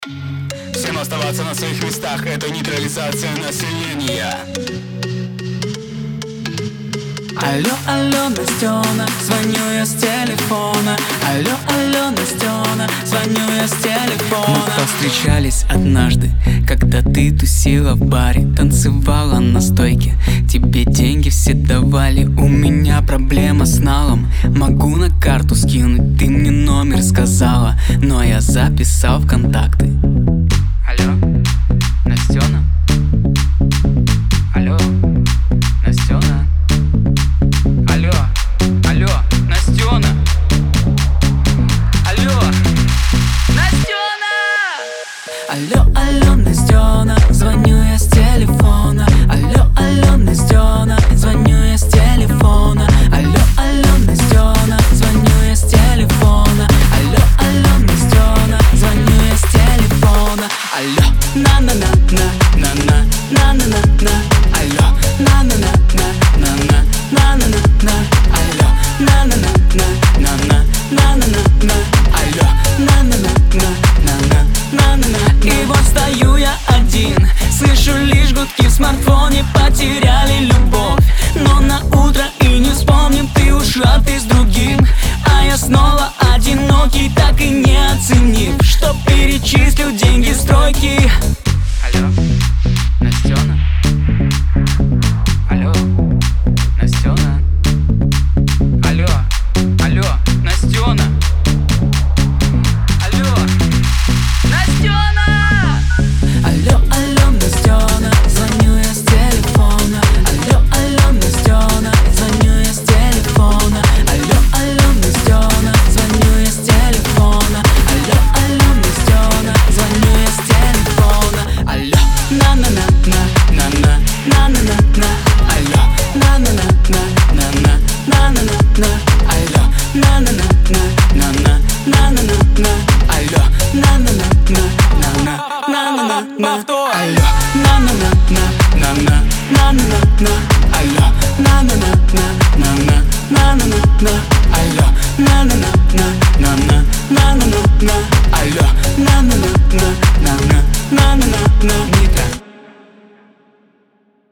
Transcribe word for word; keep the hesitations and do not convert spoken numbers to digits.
Всем оставаться на своих местах, это нейтрализация населения. Алло, алло, Настена, звоню я с телефона. Алло, алло, Настена, звоню я с телефона. Мы повстречались однажды, когда ты тусила в баре, танцевала на стойке, тебе деньги все давали. У меня проблема с налом, могу на карту скинуть, ты мне номер сказала, но я записал в контакты. Алло, Настена? Алло, Настена? Алло, алло, Настена? Алло, Настена! Алло, алло, Настена, звоню я с телефона. Алло, алло, Настена, звоню я с телефона. Алло, алло, Настена, звоню я с телефона. Алло, алло, Настена, звоню я с телефона. Алло, на-на-на-на-на-на, на-на-на-на. Алло, на-на-на-на-на-на, на-на-на-на. Алло, на-на-на-на-на-на, на-на-на-на. Алло, на-на-на-на-на-на, на-на-на. И вот стою я один, слышу лишь гудки в смартфоне. Потеряли любовь, но на утро и не вспомним. Ты ушла, ты с другим, а я снова одинокий, так и не оценив, что перечислю деньги стройки. Алло, Настена? Алло, Настена? Алло, алло, Настена? Алло, Настена! Алло, алло, Настена, звоню я с телефона. Алло, алло, Настена, звоню я с телефона. Алло, алло, Настена, звоню я с телефона. Алло, алло, Настена, звоню я с телефона. Алло, на-на-на-на-на-на, на-на-на-на. Алло, на-на-на-на-на-на, на-на-на-на. Алло, на-на-на-на-на-на, на-на-на-на. Алло, на-на-на-на-на-на, на-на-на-на. Алло, на-на-на-на-на-на, на-на-на-на. Алло, на-на-на-на-на-на, на-на-на-на. Алло, на-на-на.